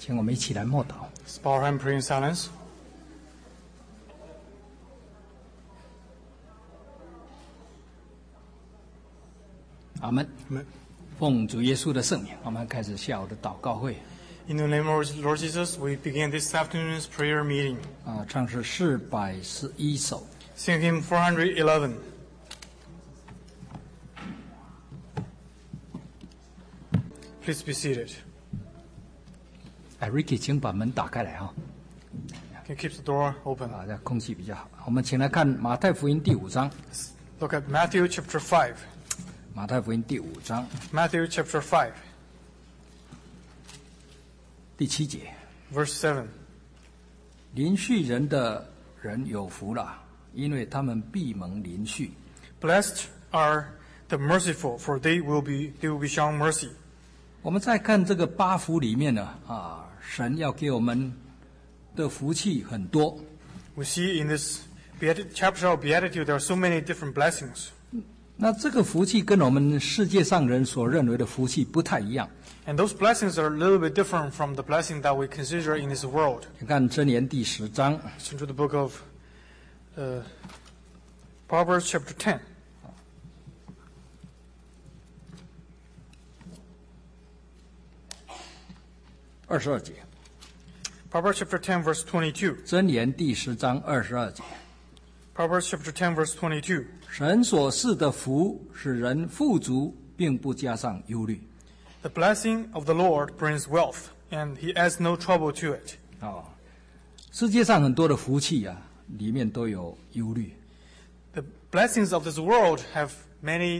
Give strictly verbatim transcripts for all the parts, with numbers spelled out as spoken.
请我们一起来默祷。 Let's bow our head and pray in silence. 阿们。 Amen. 奉主耶稣的圣名，我们开始下午的祷告会。 In the name of Lord Jesus, we begin this afternoon's prayer meeting. 啊，唱是四百十一首。 Sing hymn four hundred eleven. Please be seated. 哎 ，Ricky， 请把门打开来哈。 Can you keep the door open? 啊，这空气比较好。我们请来看马太福音第五章。 Look at Matthew chapter five. 马太福音第五章 Matthew chapter five, 第七节， verse seven. 临续人的人有福了，因为他们必蒙临续。 Blessed are the merciful, for they will be they will be shown mercy. 我们再看这个八福里面呢，啊，神要给我们的福气很多。 We see in this beati- chapter of Beatitude there are so many different blessings. 那这个福气跟我们世界上人所认为的福气不太一样。 And those blessings are a little bit different from the blessing that we consider in this world. 你看箴言第十章， Turn to the book of uh, Proverbs chapter ten. 二十二节。 Proverbs chapter ten, verse twenty-two. 箴言第十章二十二节。 Proverbs chapter ten, verse twenty-two. 神所赐的福使人富足，并不加上忧虑。 The blessing of the Lord brings wealth, and he adds no trouble to it. 哦，世界上很多的福气啊，里面都有忧虑。 The blessings of this world have many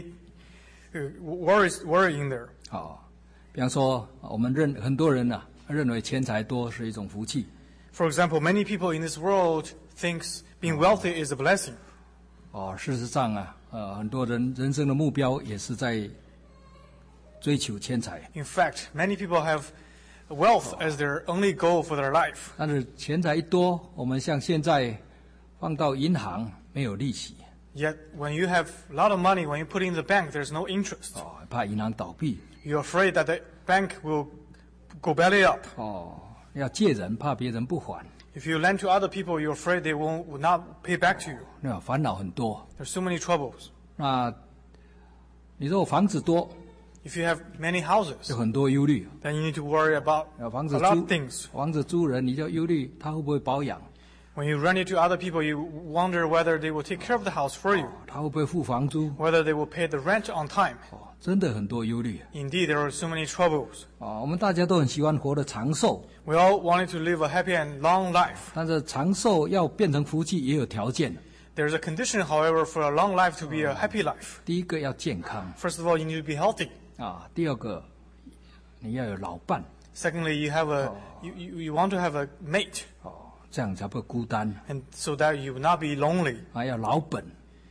uh, worries, worry in there. 哦，比方说，我们认很多人啊，认为钱财多是一种福气。 For example, many people in this world thinks being wealthy is a blessing. 哦，事实上啊，呃，很多人人生的目标也是在追求钱财， In fact, many people have wealth as their only goal for their life. 但是钱财一多，我们像现在放到银行没有利息， Yet, when you have a lot of money, when you put it in the bank, there's no interest. 哦，怕银行倒闭， You're afraid that the bank will go belly up. 哦，要借人，怕别人不还， If you lend to other people, you're afraid they won't will not pay back to you. 那烦恼很多。 There's so many troubles. 那你说房子多， If you have many houses, 有很多忧虑。 then you need to worry about 要房 a 子 lot 租 of things. 房子租人，你就忧虑他会不会保养， When you rent it to other people, you wonder whether they will take care of the house for you, 他会不会付房租？ whether they will pay the rent on time. 哦，真的很多忧虑。 Indeed, there are so many troubles. 啊，我们大家都很喜欢活得长寿， We all wanted to live a happy and long life. 但是长寿要变成福气也有条件。 There's a condition, however, for a long life to be a happy life. 第一个要健康 First of all, you need to be healthy. 啊，第二个你要有老伴 Secondly, you have a you, you, you want to have a mate, 哦，这样才不会孤单。 and so that you will not be lonely. 还要老本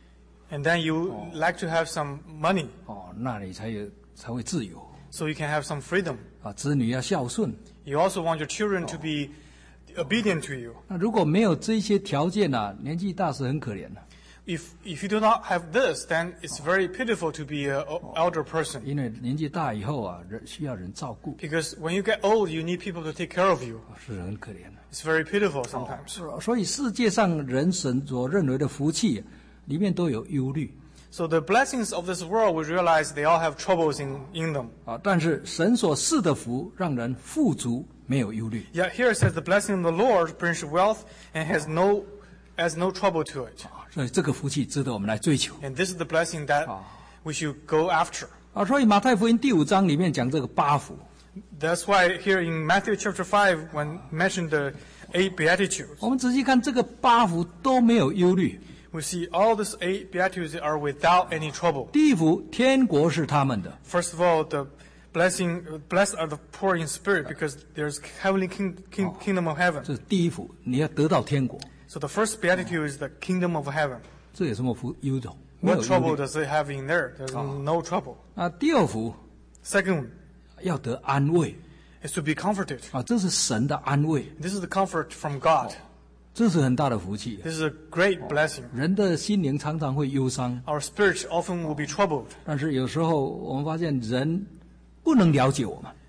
And then you like to have some money, 哦，那你才有才会自由 so you can have some freedom. 啊。子女要孝顺， You also want your children to be obedient to you. 那如果没有这些条件啊，年纪大是很可怜的、 If if you do not have this, then it's very pitiful to be an elder person. 因为年纪大以后啊，人需要人照顾， Because when you get old, you need people to take care of you. 是很可怜的。 It's very pitiful sometimes. 所以世界上人神所认为的福气，里面都有忧虑 So the blessings of this world, we realize they all have troubles in, in them. 啊。但是神所赐的福，让人富足，没有忧虑。 Yet here it says the blessing of the Lord brings wealth and has no has no trouble to it. 啊，所以这个福气值得我们来追求 And this is the blessing that we should go after. 啊。所以马太福音第五章里面讲这个八福， That's why here in Matthew chapter five, when mentioned the eight beatitudes, 我们仔细看这个八福都没有忧虑。 we see all these eight beatitudes are without any trouble. 第一福，天国是他们的。 First of all, the blessing, blessed are the poor in spirit, because there's heavenly king, king, kingdom of heaven. 这是第一福，你要得到天国， So the first beatitude is the kingdom of heaven. 这有什么福忧愁？没有 What 忧 trouble 虑 does it have in there? There's no trouble. 啊。第二福 Second one 要得安慰 is to be comforted. 啊，这是神的安慰， This is the comfort from God. 这是很大的福气。 This is a great blessing. 人的心灵常常会忧伤， Our spirit often will be troubled. 但是有时候我们发现人不能了解我们，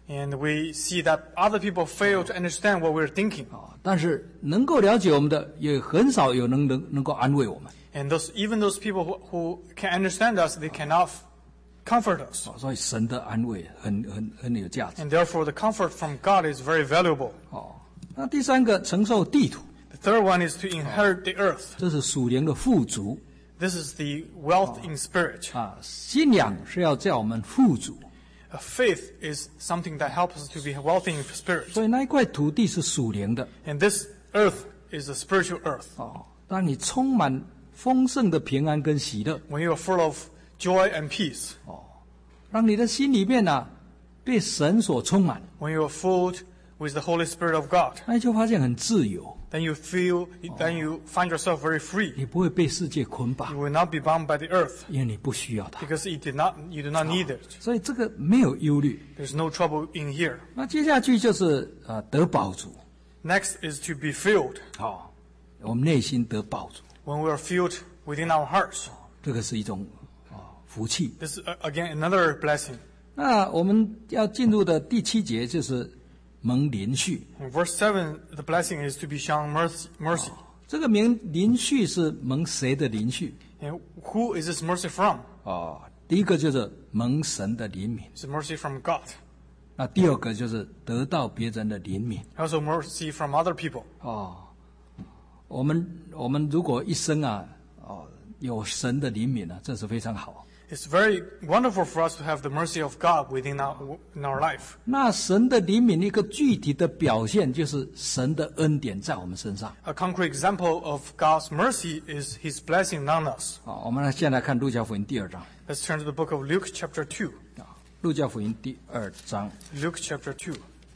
And we see that other people fail to understand what we're thinking. 啊，但是能够了解我们的，也很少有能能能够安慰我们。 And those, even those people who, who can understand us, they cannot comfort us. 啊，所以神的安慰很很很有价值。 And therefore, the comfort from God is very valuable. 哦，那第三个承受地土， The third one is to inherit the earth. 这是属灵的富足 This is the wealth in spirit. 啊。信仰是要叫我们富足， A faith is something that helps us to be wealthy in spirit. 所以那一块土地是属灵的 And this earth is a spiritual earth. 哦。当你充满丰盛的平安跟喜乐， When you are full of joy and peace, 让你的心里面呢、啊、被神所充满， when you are filled with the Holy Spirit of God, 那你就发现很自由， then you feel, then you find yourself very free. 你不会被世界捆 You 绑， will not be bound by the earth 因为你不需要它， because it did not, you do not need it. 所以这个没有忧虑。 There's no trouble in here. 那接下去就是呃得饱足， Next is to be filled. 好、我们内心得饱足， When we are filled within our hearts, 这个是一种啊、福气。 this is uh, again another blessing. 那我们要进入的第七节就是蒙连续， In verse seven, the blessing is to be shown mercy. mercy. 这个蒙连续是蒙谁的连续？ And who is this mercy from? 哦，第一个就是蒙神的怜悯， It's mercy from God. 那第二个就是得到别人的怜悯。 Also mercy from other people. 哦，我们我们如果一生啊，哦，有神的怜悯啊，这是非常好。 It's very wonderful for us to have the mercy of God within our, in our life. 那神的怜悯一个具体的表现，就是神的恩典在我们身上。 A concrete example of God's mercy is His blessing on us. 好，我们来现在看路加福音第二章。 Let's turn to the book of Luke chapter two. 啊，路加福音第二章 Luke chapter two.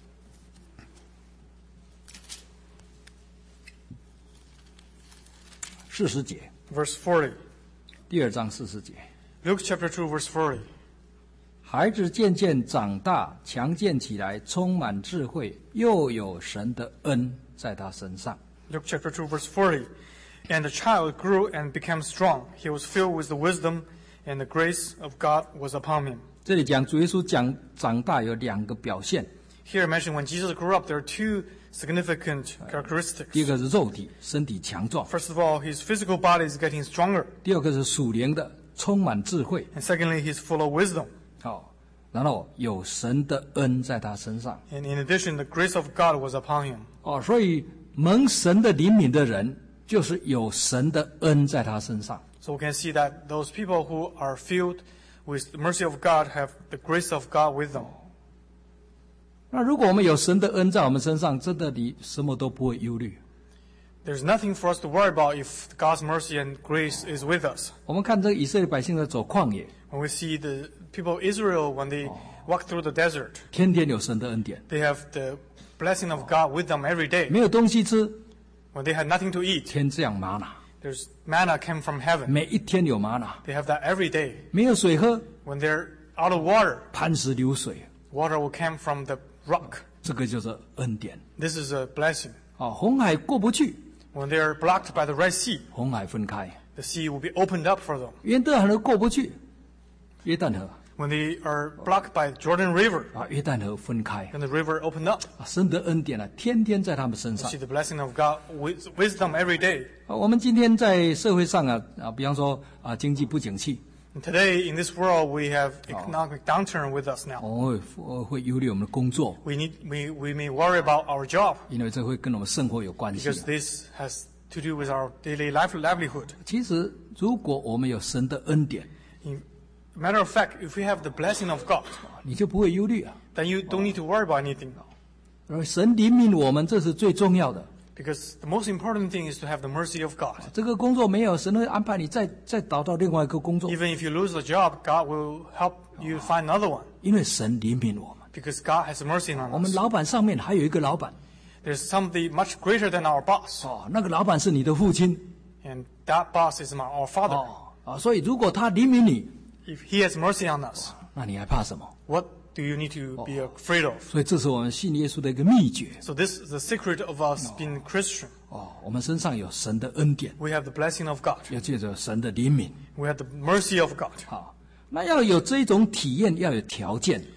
四十节， Verse forty. 第二章四十节。 Luke chapter two, verse forty. 孩子渐渐长大，强健起来，充满智慧，又有神的恩在他身上。 Luke chapter two, verse forty. And the child grew and became strong. He was filled with the wisdom, and the grace of God was upon him. 这里讲主耶稣讲长大有两个表现， Here I mentioned when Jesus grew up, there are two significant characteristics. 第一个是肉体，身体强壮； First of all, his physical body is getting stronger. 第二个是属灵的，充满智慧。 And secondly, he's full of wisdom. 好，然后有神的恩在他身上。 And in addition, the grace of God was upon him. 哦，所以蒙神的怜悯的人，就是有神的恩在他身上。 So we can see that those people who are filled with the mercy of God have the grace of God with them. 那如果我们有神的恩在我们身上，真的你什么都不会忧虑。 There's nothing for us to worry about if God's mercy and grace is with us. 我们看这个以色列百姓在走旷野， When we see the people of Israel, when they walk through the desert, 天天有神的恩典， they have the blessing of God with them every day. 没有东西吃， When they had nothing to eat, 天降玛瑙， there's manna came from heaven. 每一天有玛瑙， They have that every day. 没有水喝， When they're out of water, 磐石流水， water will come from the rock. 这个就是恩典。 This is a blessing. 哦，红海过不去， When they are blocked by the Red Sea, 红海分开； the sea will be opened up for them. 约旦河过不去，约旦河 When they are blocked by Jordan River, 啊，约旦河分开， then the river opened up. 啊，神的恩典啊，天天在他们身 You 上 see。the blessing of God with wisdom every day. 啊，我们今天在社会上啊啊，比方说啊，经济不景气， And today, in this world, we have economic downturn with us now. 我们会我会忧虑我们的工作， We need, we, we may worry about our job 因为这会跟我们生活有关系 because。this has to do with our daily life livelihood. 其实，如果我们有神的恩典， In matter of fact, if we have the blessing of God, 你就不会忧虑啊。 then you don't need to worry about anything. 而神怜悯我们，这是最重要的。 Because the most important thing is to have the mercy of God. 这个工作没有，神会安排你再再找到另外一个工作， Even if you lose the job, God will help you find another one. 因为神怜悯我们。 Because God has mercy on 我们 us. 老板上面还有一个老板， There's somebody much greater than our boss. 哦，那个老板是你的父亲， And that boss is my, our father. 哦啊，所以如果他怜悯你， If he has mercy on us, 那你还怕什么？ what do you need to be afraid of? 所以这是我们信耶稣的一个秘诀。 So this is the secret of us being Christian. 哦，我们身上有神的恩典， We have the blessing of God. 要借着神的怜悯。 We have the mercy of God. 好，那要有这种体验，要有条件。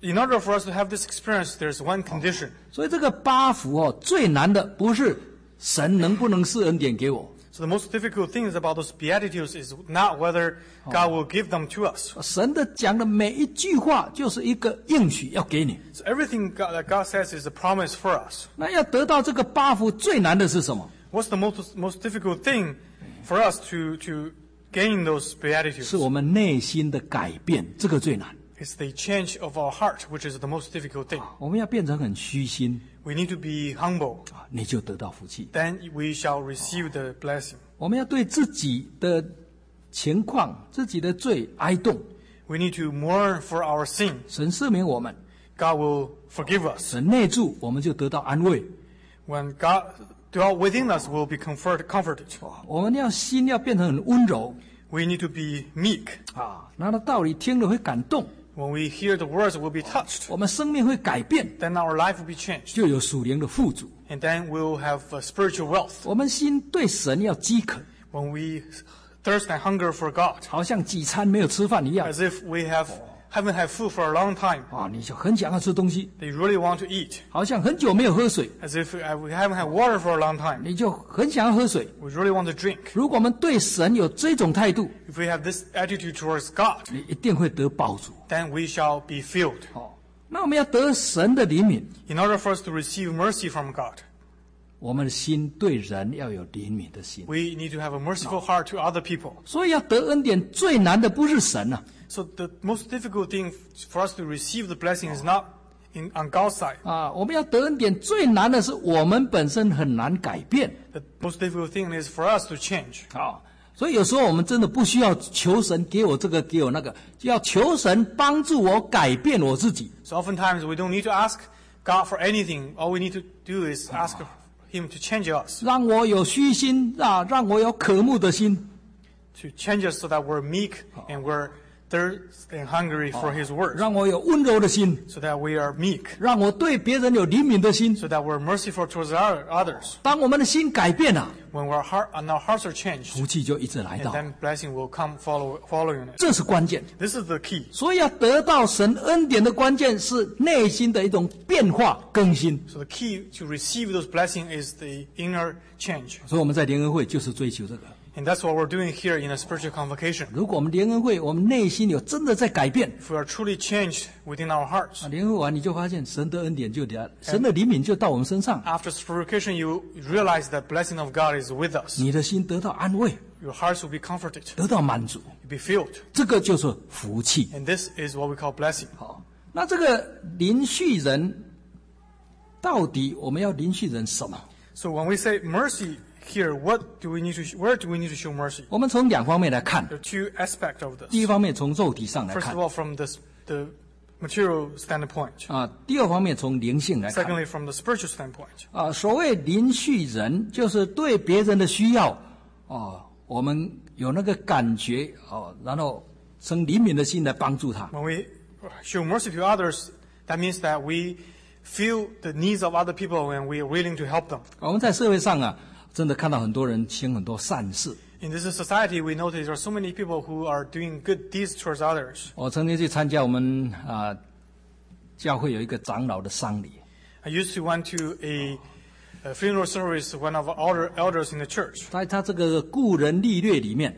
in order for us to have this experience, there's one condition. 所以这个八福哦，最难的不是神能不能赐恩典给我， So the most difficult thing is about those beatitudes is not whether God will give them to us. 神的讲的每一句话就是一个应许要给你。 So everything God, that God says is a promise for us. 那要得到这个八福最难的是什么？ What's the most most difficult thing for us to to gain those beatitudes? 是我们内心的改变，这个最难。 It's the change of our heart, which is the most difficult thing. 我们要变成很虚心， We need to be humble. 啊你就得到福气。 Then we shall receive the blessing. 我们要对自己的情况、自己的罪哀痛， We need to mourn for our sin. 神赦免我们， God will forgive us. 神内住，我们就得到安慰。 When God dwells within us, we'll be comfort, comforted. 我们要心要变成很温柔 We need to be meek. 啊，那的道理听了会感动， When we hear the words, we'll be touched. 我们生命会改变， Then our life will be changed. 就有属灵的富足。 And then we'll have uh, spiritual wealth. 我们心对神要饥渴， When we thirst and hunger for God, 好像几餐没有吃饭一样 as if we have haven't had food for a long time. 啊，你就很想要吃东西， They really want to eat. 好像很久没有喝水， As if uh, we haven't had water for a long time. 你就很想要喝水。 We really want to drink. 如果我们对神有这种态度， If we have this attitude towards God, 你一定会得饱足。 then we shall be filled. 哦，那我们要得神的怜悯， In order for us to receive mercy from God, 我们的心对人要有怜悯的心。 we need to have a merciful heart to other people. 所以要得恩典最难的不是神啊， So the most difficult thing for us to receive the blessing is not in, on God's side. 啊，我们要得恩典最难的是我们本身很难改变。 The most difficult thing is for us to change. 啊，所以有时候我们真的不需要求神给我这个给我那个，就要求神帮助我改变我自己。 So oftentimes we don't need to ask God for anything. All we need to do is ask Him to change us, 让我有虚心啊，让我有渴慕的心， to change us so that we're meek and we're thirst and hungry for His word, 让我有温柔的心， so that we are meek, 让我对别人有怜悯的心。 so that we're merciful towards our, others. 当我们的心改变了， When our heart and our hearts are changed, 福气就一直来 and 到， then blessing will come follow, following it. 这是关键。 This is the key. 所以要得到神恩典的关键是内心的一种变化更新。 So the key to receive those blessings is the inner change. 所以我们在联合会就是追求这个。 And that's what we're doing here in a spiritual convocation. 如果我们联合会，我们内心有真的在改变， If we are truly changed within our hearts, 啊，联合完你就发现神的恩典就来，神的怜悯就到我们身上， after purification, you realize that blessing of God is with us. 你的心得到安慰， Your hearts will be comforted. 得到满足， You'll be filled. 这个就是福气。 And this is what we call blessing. 好，那这个临续人，到底我们要临续人什么？ So when we say mercy here, what do we need to, where do we need to show mercy? 我们从两方面来看。 There are two aspects of 第 this. 一方面从肉体上来 First 看 of all, from this, the material standpoint. 啊，第二方面从灵性来看 Secondly, from the spiritual standpoint. 啊。所谓临续人，就是对别人的需要哦，我们有那个感觉哦，然后生怜悯的心来帮助他。 When we show mercy to others, that means that we feel the needs of other people and we are willing to help them. 我们在社会上啊，真的看到很多人行很多善事。 In this society, we notice there are so many people who are doing good deeds towards others. 我曾经去参加我们啊教会有一个长老的丧礼， I used to went to a, a funeral service, one of our elder, elders in the church. 在他这个故人历略里面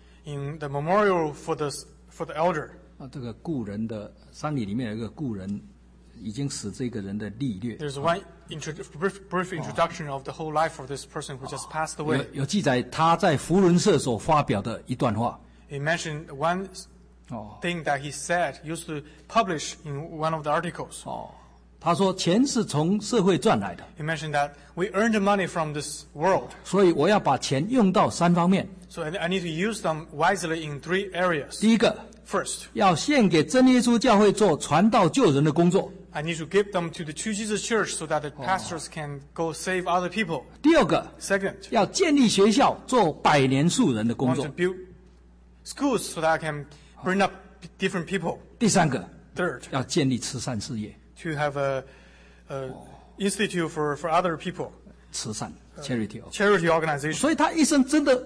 In the memorial for the, for the elder, 啊，这个故人的丧礼里面有一个故人已经死这个人的历略， there's one intro, brief, brief introduction of the whole life of this person who just passed 有 away. 有记载他在福伦社所发表的一段话。 He mentioned one 哦 thing that he said, used to publish in one of the articles. 哦，他说钱是从社会赚来的， He mentioned that we earn the money from this world. 所以我要把钱用到三方面。 So I I need to use them wisely in three areas. 第一个， First, 要献给真耶稣教会做传道救人的工作； I need to give them to the True Jesus Church so that the pastors can go save other people. 第二个， Second, 要建立学校做百年树人的 I 工 want 作 to；build schools so that I can bring up different people. 第三个， Third, 要建立慈善事业， to have a, a institute for, for other people, 慈善 charity。 charity organization. 所以他一生真的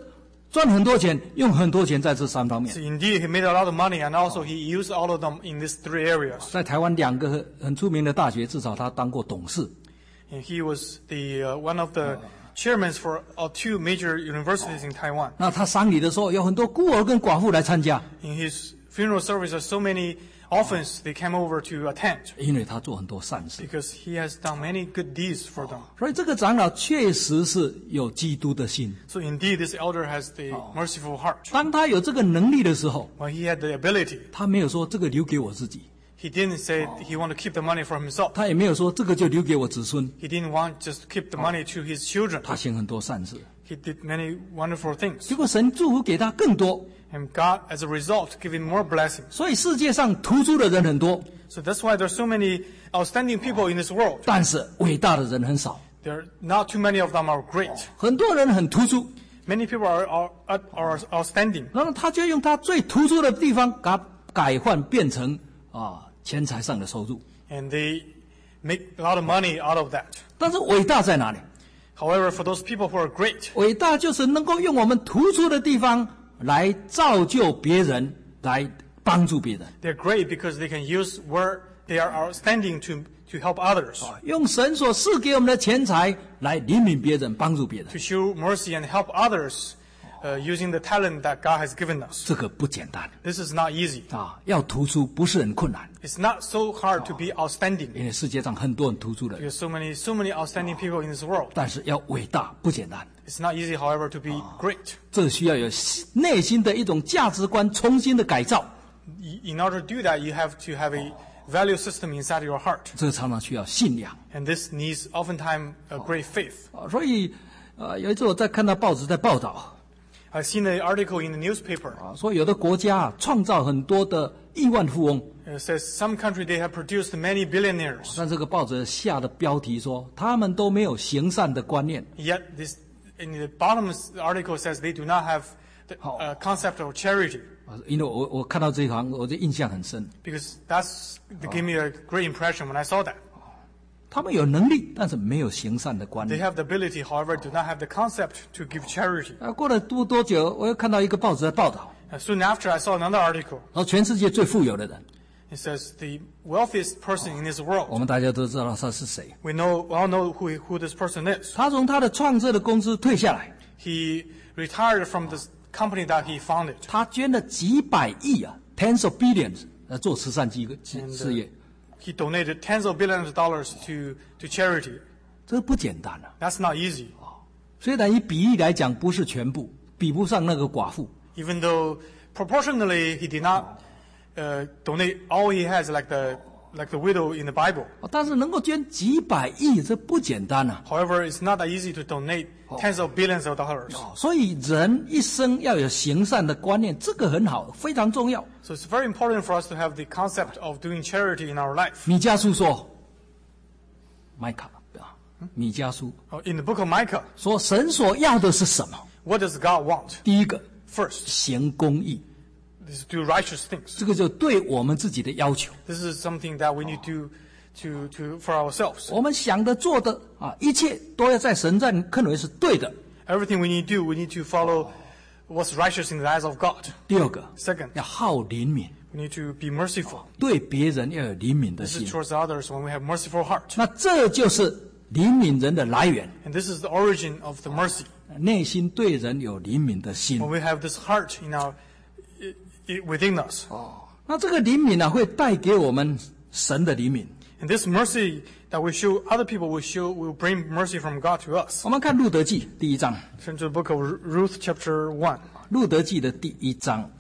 赚很多钱，用很多钱在这三方面 So。indeed, he made a lot of money, and also he used all of them in these three areas. 在台湾两个很出名的大学，至少他当过董事。 And he was the uh, one of the chairmen for uh, two major universities in Taiwan. 那他丧礼的时候，有很多孤儿跟寡妇来参加， In his funeral service, there's so many orphans they came over to attend 因为他做很多善事。 because he has done many good deeds for them. 所以这个长老确实是有基督的心。 So indeed, this elder has the merciful heart. 当他有这个能力的时候， When he had the ability, 他没有说这个留给我自己， he didn't say he wanted to keep the money for himself. 他也没有说这个就留给我子孙， He didn't want just to keep the money to his children. 他行很多善事， He did many wonderful things. 结果神祝福给他更多。 And God, as a result, gave him more blessings. 所以世界上突出的人很多， So that's why there's so many outstanding people in this world. 但是伟大的人很少。 There are not too many of them are great. 很多人很突出， Many people are, are, are outstanding. 然后他就用他最突出的地方，把它改换变成啊钱财上的收入。 And they make a lot of money out of that. 但是伟大在哪里？ However, for those people who are great, 伟大就是能够用我们突出的地方来造就别人，来帮助别人。 they're great because they can use where they are outstanding to, to help others, 用神所赐给我们的钱财来怜悯别人，帮助别人， to show mercy and help others uh, using the talent that God has given us. 这个不简单 This is not easy. 啊！要突出不是很困难， It's not so hard to be outstanding 因为世界上很多很突出的人， because so many, so many outstanding people in this world. 但是要伟大不简单。 It's not easy, however, to be great. 这需要有内心的一种价值观重新的改造， In order to do that, you have to have a value system inside your heart. 这个常常需要信仰 And this needs oftentimes a great faith. 啊。所以，呃，有一次我在看到报纸在报道 I've seen an article in the newspaper. 啊，说有的国家啊创造很多的亿万富翁， It says some country they have produced many billionaires. 但这个报纸下的标题说他们都没有行善的观念。 Yet this, in the bottom of the article says they do not have the uh, concept of charity. 啊因为我我看到这一行，我的印象很深。 Because that's, that gave me a great impression when I saw that. 他们有能力，但是没有行善的观 They 念。 have the ability, however, do not have the concept to give charity. 啊，过了不多久，我又看到一个报纸在报道， And soon after, I saw another article. 说全世界最富有的人， It says the wealthiest person in this world. 我们大家都知道他是谁。 We know, we all know who, who this person is. 他从他的创设的公司退下来， He retired from this company that he founded. 他捐了几百亿啊 ，tens of billions，来做慈善机机 And, 事业， He donated tens of billions of dollars to, to charity. 这不简单啊。 That's not easy. 虽然以比例来讲不是全部，比不上那个寡妇， Even though proportionally he did not uh, donate all he has like the, like the widow in the Bible. 但是能够捐几百亿，这不简单啊。 However, it's not that easy to donate tens of billions of dollars. 所以人一生要有行善的观念，这个很好，非常重要。 So it's very important for us to have the concept of doing charity in our life. 米迦书说，麦卡啊，米迦书 Uh, In the book of Micah, 说，神所要的是什么？ what does God want? 第一个， First, 行公义， is to do righteous things. 这个就对我们自己的要求。 This is something that we need to, to, to, for ourselves. 我们想的、做的啊，一切都要在神在看为是对的。 Everything we need to do, we need to follow what's righteous in the eyes of God. 第二个， Second, 要好怜悯， we need to be merciful. 对别人要有怜悯的 This 心 is。towards others when we have merciful heart. 那这就是怜悯人的来源， And this is the origin of the mercy. 内心对人有怜悯的心 When。we have this heart in our, i- i- within us. 那这个怜悯呢，会带给我们神的怜悯。 And this mercy that we show other people will show, will bring mercy from God to us. 我们看路德记第一章， Turn to the book of Ru- Ruth chapter one. 路德记的第一章，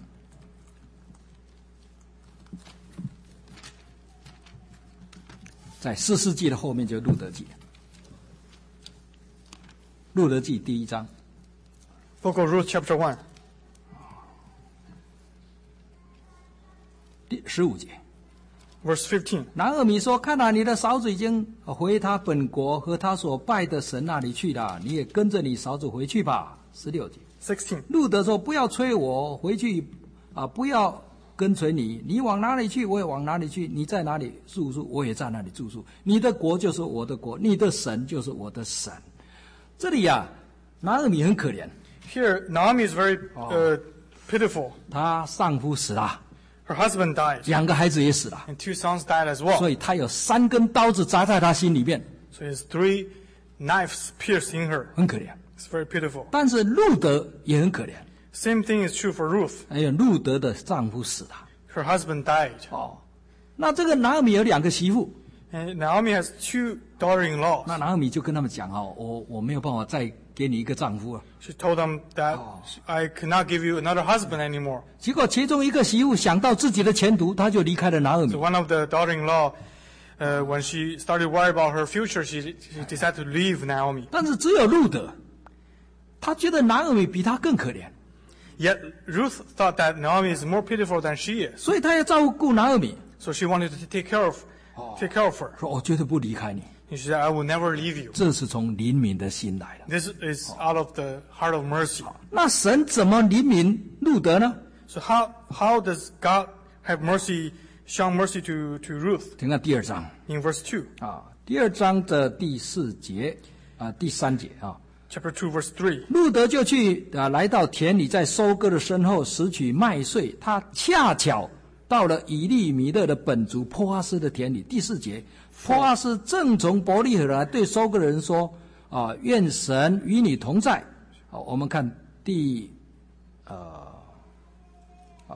在四世纪的后面就是路德记。路德记第一章 Book of Ruth chapter one. 第十五节， Verse fifteen. 拿俄米说：“看来你的嫂子已经回他本国和他所拜的神那里去了，你也跟着你嫂子回去吧。”十六节， sixteen. 路德说：“不要催我回去啊，不要跟随你，你往哪里去，我也往哪里去；你在哪里住宿，我也在哪里住宿。你的国就是我的国，你的神就是我的神。”这里呀、啊，拿俄米很可怜。 Here, Naomi is very uh, pitiful. 她丈夫死了， Her husband died, 两个孩子也死了， and two sons died as well. 所以她有三根刀子扎在她心里面， So his three knives pierced in her. 很可怜。 It's very pitiful. 但是路德也很可怜， Same thing is true for Ruth. 还有路德的丈夫死了。 Her husband died. 哦，那这个拿俄米有两个媳妇， And Naomi has two daughter-in-laws. 那拿俄米就跟他们讲哦，我我没有办法再给你一个丈夫了。 She told them that I cannot give you another husband anymore. 结果其中一个媳妇想到自己的前途，她就离开了拿俄米 So。one of the daughter-in-law, uh, when she started worrying about her future, she, she decided to leave Naomi. 但是只有路德，他觉得拿俄米比他更可怜， Yet Ruth thought that Naomi is more pitiful than she is. 所以他要照顾拿俄米， So she wanted to take care of, take care of her. 说我绝对不离开你。 And she said, I will never leave you. 这是从怜悯的心来的。 This is out of the heart of mercy. 那神怎么怜悯路德呢？ So how, how does God have mercy, show mercy to, to Ruth? 请看第二章 In verse two, 啊，第二章的第四节啊，第三节啊， chapter two, verse three. 路德就去啊，来到田里，在收割的身后拾取麦穗。他恰巧到了以利米勒的本族波阿斯的田里。第四节，波阿斯正从伯利恒来，对收割的人说：“啊，愿神与你同在。”好，我们看第呃，好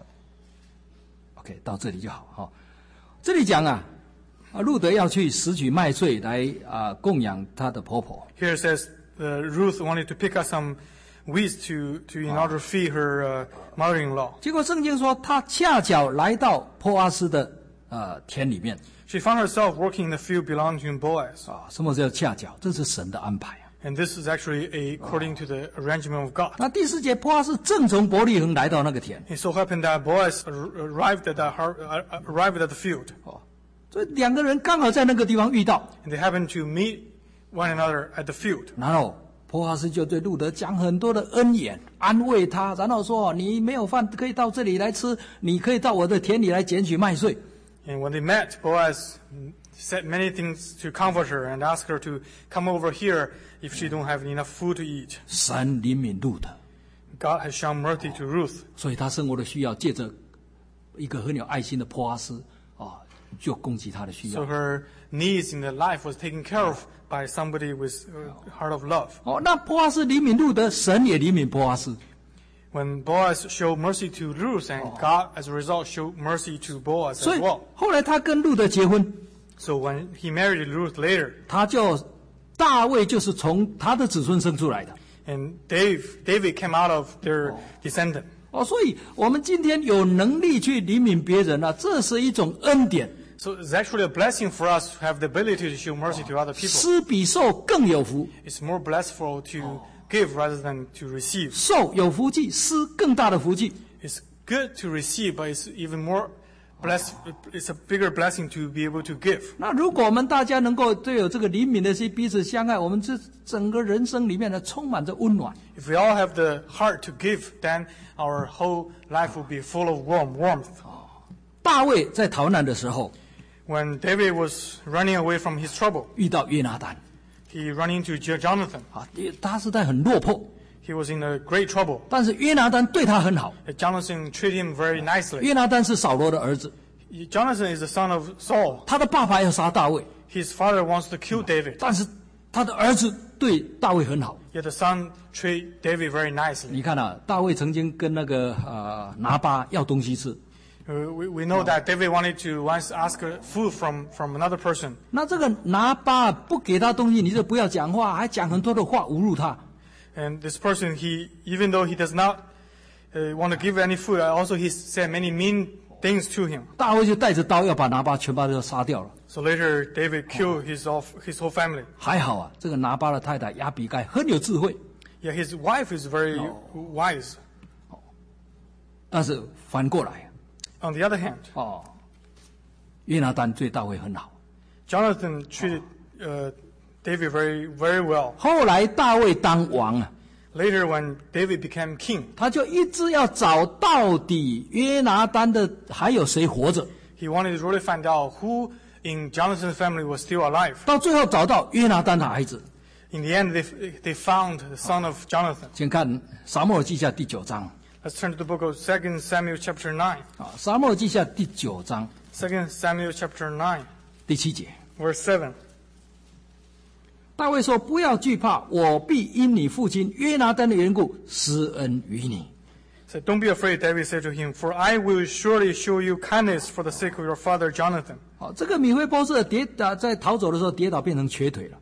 ，OK， 到这里就好哈。这里讲啊，啊，路德要去拾取麦穗来啊供养她的婆婆。 Here it says uh, Ruth wanted to pick up some weeds to, to in order to feed her uh, mother-in-law. 结果圣经说，她恰巧来到波阿斯的呃田里面 She found herself working in the field belonging to Boaz. 啊。什么叫恰巧？这是神的安排啊。 And this is actually a, according to the arrangement of God. 那第四节，波阿斯正从伯利恒来到那个田 It so happened that Boaz ar- arrived at the har- uh, arrived at the field, 哦，所以两个人刚好在那个地方遇到， and they happened to meet one another at the field. 然后波阿斯就对路德讲很多的恩言，安慰他，然后说：“你没有饭可以到这里来吃，你可以到我的田里来捡取麦穗。” And when they met, Boaz said many things to comfort her and asked her to come over here if she don't have enough food to eat. 神怜悯路德， God has shown mercy to Ruth. 所以他生活的需要，借着一个很有爱心的波阿斯啊，就供给他的需 So 要。 her needs in the life was taken care of by somebody with a heart of love. 哦，那波阿斯怜悯路德，神也怜悯波阿斯。 When Boaz showed mercy to Ruth, and God, as a result, showed mercy to Boaz 所 as 以 well. 后来他跟路德结婚， So when he married Ruth later, 他就大卫就是从他的子孙生出来的。 and Dave, David came out of their descendant. 哦，所以我们今天有能力去怜悯别人啊，这是一种恩典。 So it's actually a blessing for us to have the ability to show mercy to other people. 施比受更有福， It's more blessful to give rather than to receive. 受有福气，施更大的福气。 It's good to receive, but it's even more blessed. It's a bigger blessing to be able to give. 那如果我们大家能够都有这个怜悯的心，彼此相爱，我们这整个人生里面呢，充满着温暖。 If we all have the heart to give, then our whole life will be full of warm warmth. 大卫在逃难的时候， When David was running away from his trouble, 遇到约拿单 he ran into Jo- Jonathan. 啊，他是在很落魄， He was in a great trouble. 但是约拿单对他很好。 Jonathan treated him very nicely. 约拿单是扫罗的儿子， Jonathan is the son of Saul. 他的爸爸要杀大卫， His father wants to kill David, 但是他的儿子对大卫很好。 yet the son treat David very nicely. 你看啊，大卫曾经跟那个呃拿巴要东西吃， Uh, We, we know that David wanted to once ask uh, food from, from another person. 那这个拿巴不给他东西，你就不要讲话，还讲很多的话侮辱他。 And this person, he even though he does not uh, want to give any food, uh, also he said many mean things to him. 大卫就带着刀要把拿巴全部都杀掉了。 So later, David killed his, all, his whole family. 还好啊，这个拿巴的太太亚比该很有智慧， Yeah, his wife is very wise. 但是反过来 On the other hand, 哦，约拿单对大卫很好。 Jonathan treated uh, David very, very well. 后来大卫当王啊， Later, when David became king, 他就一直要找到底约拿单的还有谁活着， he wanted to really find out who in Jonathan's family was still alive. 到最后找到约拿单的孩子， In the end, they, they found the son of Jonathan. 先看撒母耳记下第九章 Let's turn to the book of Second Samuel chapter nine. 啊，撒母耳记下第九章 Second Samuel chapter nine, 第七节， verse seven. 大卫说：“不要惧怕，我必因你父亲约拿单的缘故施恩于你。” So don't be afraid, David said to him, for I will surely show you kindness for the sake of your father Jonathan. 好，这个米非波设跌倒，在逃走的时候跌倒，变成瘸腿了。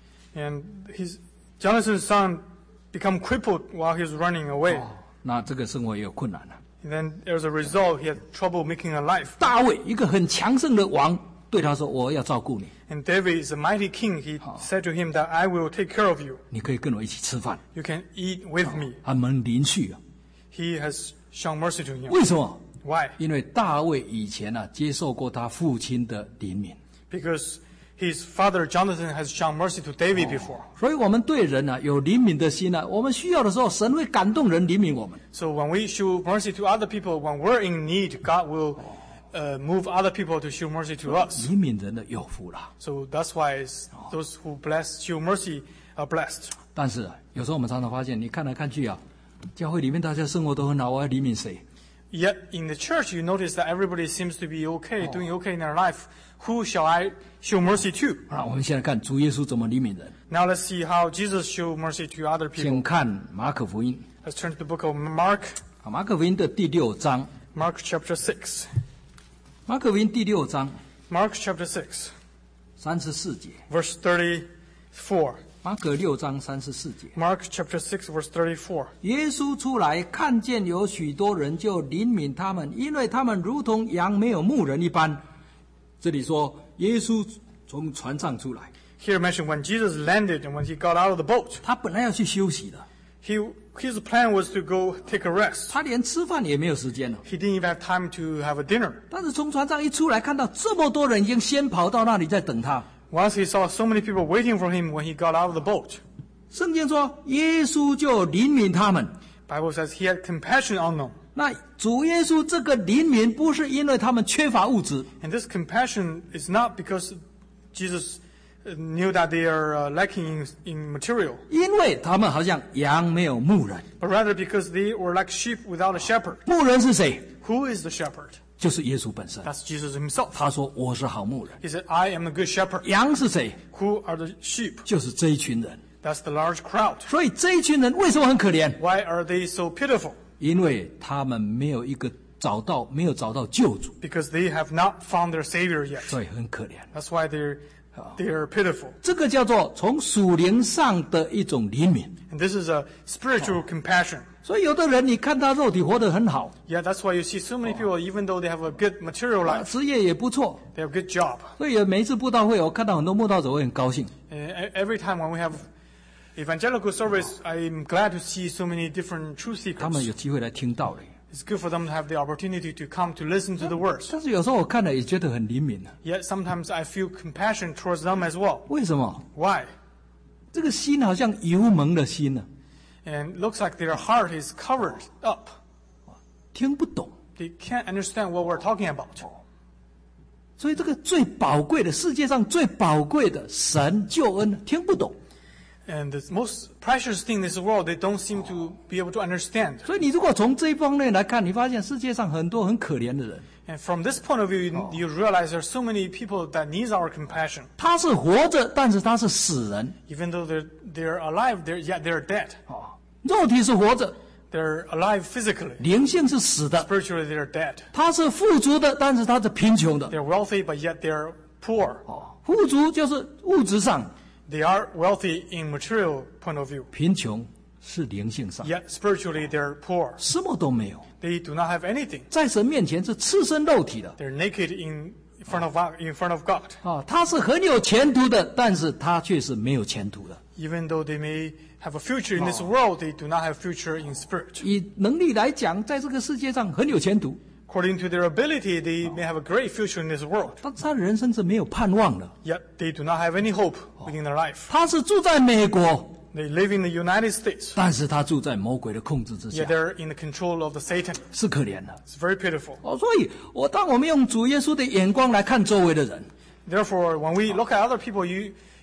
And his Jonathan's son become crippled while he was running away. 哦，那这个生活也有困难了。 And then as a result, he had trouble making a life. 大卫一个很强盛的王，对他说：“我要照顾你， And David is a mighty king. He said to him that I will take care of you. 你可以跟我一起吃饭。 You can eat with me. ” 他们邻续啊， He has shown mercy to him. 为什么？ Why? 因为大卫以前啊接受过他父亲的怜悯， Because his father Jonathan has shown mercy to David before. 所以我们对人啊有怜悯的心啊，我们需要的时候，神会感动人怜悯我们。 So when we show mercy to other people, when we're in need, God will uh, move other people to show mercy to us. 怜悯人的有福了。 So that's why it's those who bless, show mercy are blessed. 但是啊，有时候我们常常发现，你看来看去啊，教会里面大家生活都很好，我要怜悯谁？ Yet in the church, you notice that everybody seems to be okay, doing okay in their life. Who shall I show mercy to? 啊，我们现在看主耶稣怎么怜悯人。 Now let's see how Jesus showed mercy to other 先 people. 看马可福音， Let's turn to the book of Mark, 啊，马可福音的第六章， Mark chapter six. 马可福音第六章 Mark chapter six, 三十四节， verse thirty-four. 马可六章三十四节。 Mark chapter six, verse thirty-four. 耶稣出来，看见有许多人，就怜悯他们，因为他们如同羊没有牧人一般。这里说，耶稣从船上出来， Here mentioned when Jesus landed and when he got out of the boat, 他本来要去休息的， he, his plan was to go take a rest. 他连吃饭也没有时间了。 He didn't even have time to have a dinner. 但是从船上一出来，看到这么多人已经先跑到那里在等他。 Once he saw so many people waiting for him when he got out of the boat, 圣经说，耶稣就怜悯他们。 Bible says he had compassion on them. 那主耶稣这个怜悯，不是因为他们缺乏物质， And this compassion is not because Jesus uh, knew that they are uh, lacking in, in material, 因为他们好像羊没有牧人。 but rather because they were like sheep without a shepherd. 牧人是谁？ Who is the shepherd? 就是耶稣本身。 That's Jesus himself. 他说：“我是好牧人。 He said, I am the good shepherd. ” 羊是谁？ Who are the sheep? 就是这一群人。 That's the large crowd. 所以这一群人为什么很可怜？ Why are they so pitiful? 因为他们没有一个找到，没有找到救主， Because they have not found their Savior yet. 所以很可怜。 That's why they're, they're pitiful. 这个叫做从属灵上的一种怜悯。 And this is a spiritual compassion. 所以有的人，你看他肉体活得很好， Yeah, that's why you see so many people, even though they have a good material 啊 life, 职业也不错。 they have a good job. 所以有每一次布道会，我看到很多布道者会很高兴。 And e- every time when we have evangelical service, I'm glad to see so many different truth 他们 seekers. 有机会来听道理。 It's good for them to have the opportunity to come to listen to the words. 但是有时候我看了也觉得很怜悯啊。 Yet sometimes I feel compassion towards them as well. 为什么？ Why? 这个心好像油蒙的心呢、 And it looks like their heart is covered up. 听不懂。 They can't understand what we're talking about. 所以这个最宝贵的，世界上最宝贵的神救恩听不懂。 And the most precious thing in this world, they don't seem to be able to understand. 所以你如果从这一方面来看，你发现世界上很多很可怜的人， And from this point of view, you, you realize there are so many people that need our compassion. 他是活着，但是他是死人。 Even though they're, they're alive, they're, yet they're dead. 哦，肉体是活着， They're alive physically. 灵性是死的。 Spiritually, they're dead. 他是富足的，但是他是贫穷的。 They're wealthy, but yet they're poor. 哦，富足就是物质上， They are wealthy in material point of view. 贫穷是灵性上， Yet spiritually, they're poor. 什么都没有， They do not have anything. 在神面前是赤身肉体的。 They're naked in front of God- in front of God. 啊，他是很有前途的，但是他却是没有前途的。 Even though they may have a future in this world, they do not have future in spirit. 以能力来讲，在这个世界上很有前途， According to their ability, they may have a great future in this world. 但他人生是没有盼望的。 Yet they do not have any hope within their life. 他是住在美国， They live in the United States, 但是他住在魔鬼的控制之下 yet，they're in the control of the Satan. 是可怜的。 It's very pitiful. 哦，所以我当我们用主耶稣的眼光来看周围的人， Therefore, when we look at other people, you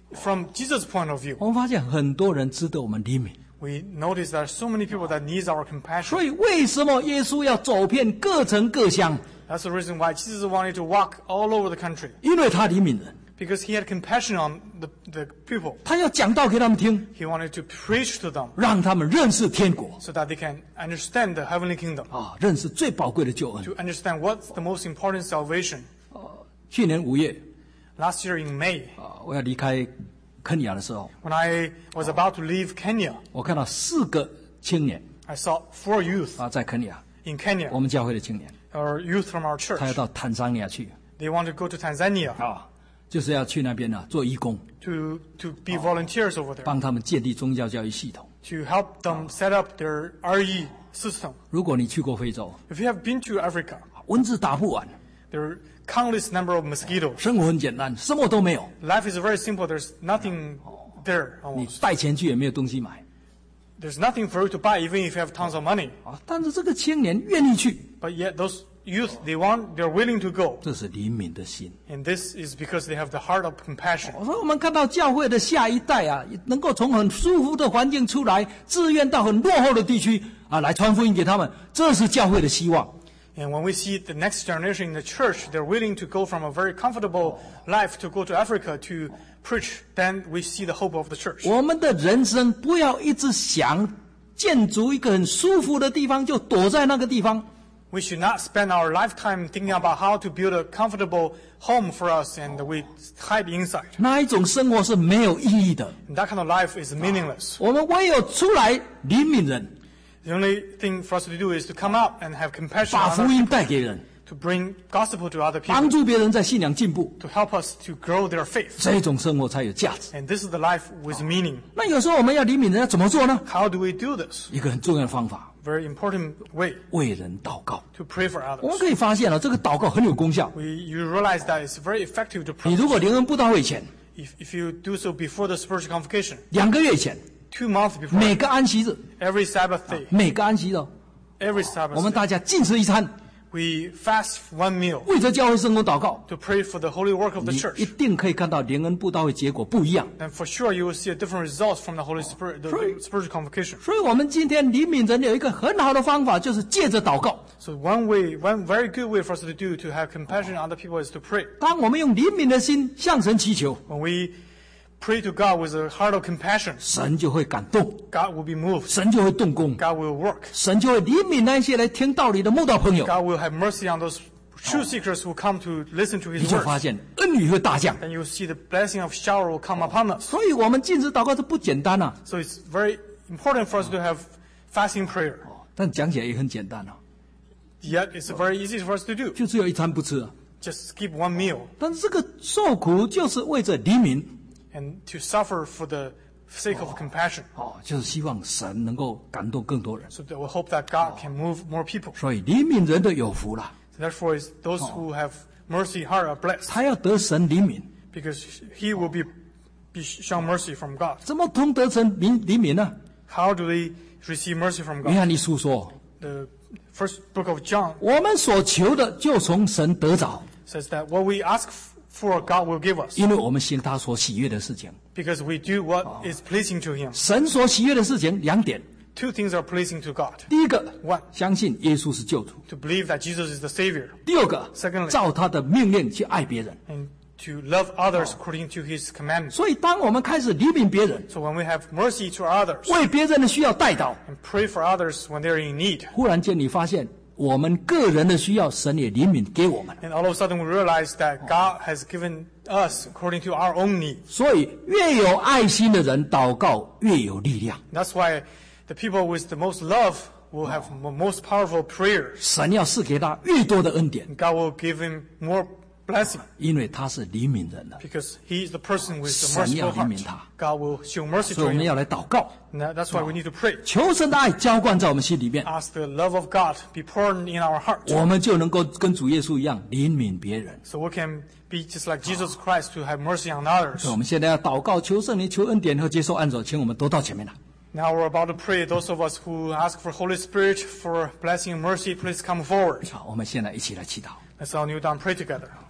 from Jesus' point of view, 我们发现很多人值得我们怜悯。 we notice there are so many people that needs our compassion. 所以为什么耶稣要走遍各城各乡？ That's the reason why Jesus wanted to walk all over the country, 因为他怜悯人， because he had compassion on the, the people. 他要讲道给他们听， He wanted to preach to them 让他们认识天国 so that they can understand the heavenly kingdom, 啊，认识最宝贵的救恩。 to understand what's the most important salvation. 去年五月 Last year in May, 啊，我要离开肯尼亚的时候， when I was about to leave Kenya, 我看到四个青年 I saw four youth 啊，在肯尼亚， in Kenya, 我们教会的青年， or youth from our 他要 church. 到坦桑尼亚去 They want to go to Tanzania 啊，就是要去那边呢、做义工， to, to be volunteers over there, 帮他们建立宗教教育系统。 to help them set up their R E system. 如果你去过非洲， If you have been to Africa, 蚊子打不完， there are countless number of mosquitoes. 生活很简单，什么都没有， Life is very simple. There's nothing there 你 almost. 带钱去也没有东西买 There's nothing for you to buy even if you have tons of money. 啊。但是这个青年愿意去， But yet those youth, they want, they're willing to go. 这是怜悯的心。 And this is because they have the heart of compassion. 我说我们看到教会的下一代啊，能够从很舒服的环境出来，自愿到很落后的地区啊来传福音给他们，这是教会的希望。 And when we see the next generation in the church, they're willing to go from a very comfortable life to go to Africa to preach, then we see the hope of the church. 我们的人生不要一直想建筑一个很舒服的地方，就躲在那个地方。 We should not spend our lifetime thinking about how to build a comfortable home for us and we hide inside. 那一种生活是没有意义的。 And that kind of life is meaningless. 我们唯有出来怜悯人， The only thing for us to do is to come out and have compassion 把 on 福 other 音 people, 带给人， to bring gospel to other 帮 people, 助别人在信仰进步， to help us to grow their faith. 这种生活才有价值。 And this is the life with meaning. 那有时候我们要怜悯人，要怎么做呢？ How do we do this? 一个很重要的方法， Very important way 为人祷告。 to pray for 我们 others. 可以发现了，这个祷告很有功效。 We, you realize that it's very effective to 你 pray. 如果联恩布道会前， If, if you do so before the spiritual convocation, 两个月前， two months before, 每个安息日， every Sabbath day, 每个安息日， every 我 Sabbath 们 day, 大家禁食一餐， we fast one meal 为着教会生活祷告， to pray for the holy work of the 你 church. 一定可以看到联恩布道会结果不一样。 Then for sure you will see a different results from the Holy Spirit, the, the spiritual convocation. 所以，我们今天怜悯人有一个很好的方法，就是借着祷告。 So one way, one very good way for us to do to have compassion on other people is to pray. 当我们用怜悯的心向神祈求， When we pray to God with a heart of compassion, 神就会感动， God will be moved. 神就会动工， God will work. 神就会怜悯那些来听道理的慕道朋友。 God will have mercy on those truth seekers who come to listen to 你 His 就 words. 发现恩雨会大降。 Then you'll see the blessing of shower will come upon us. 所以，我们禁食祷告是不简单啊， So it's very important for us to have fasting prayer. 但讲起来也很简单啊， Yet it's very easy for us to do. 就只有一餐不吃啊。 Just skip one meal 但是这个受苦就是为着怜悯 and to suffer for the sake of compassion. 哦，就是希望神能够感动更多人。 So that we hope that God can move more people. 所以怜悯人的有福了， Therefore, it's those who have mercy heart are blessed 他要得神怜悯， because He will be be shown mercy from God. 怎么同得神怜怜悯呢？ How do they receive mercy from 约 God? 翰一书说， The first book of John 我们所求的就从神得着， says that what we ask for, God will give us 因为我们行他所喜悦的事情。 because we do what is pleasing to Him. 神所喜悦的事情两点， Two things are pleasing to God. 第一个， One, 相信耶稣是救主； to believe that Jesus is the Savior, 第二个， Secondly 照他的命令去爱别人。 and to love others according to His commandments. 所以，当我们开始怜悯别人， So when we have mercy to others 为别人的需要代祷， and pray for others when they're in need, 忽然间你发现，我们个人的需要，神也怜悯给我们。 and all of a sudden we realize that God has given us according to our own needs. 所以，越有爱心的人祷告越有力量。 That's why the people with the most love will have the most powerful prayers. 神要赐给他越多的恩典， And God will give him more blessing 因为他是怜悯人的。 because He is the person with the 神要 merciful 怜悯 heart. 他。 God will show mercy 所以 to 我们 him. 要来祷告， And that- that's why we need to pray. 求神的爱浇灌在我们心里面， Ask the love of God be poured in our heart. 我们就能够跟主耶稣一样怜悯别人。 So we can be just like Jesus Christ to have mercy on others. 所以我们现在要祷告，求圣灵，求恩典和接受按手，请我们都到前面来。 Now we're about to pray. Those of us who ask for Holy Spirit for blessing and mercy, please come forward. 好，我们现在一起来祈祷。 Let's all kneel down and pray together.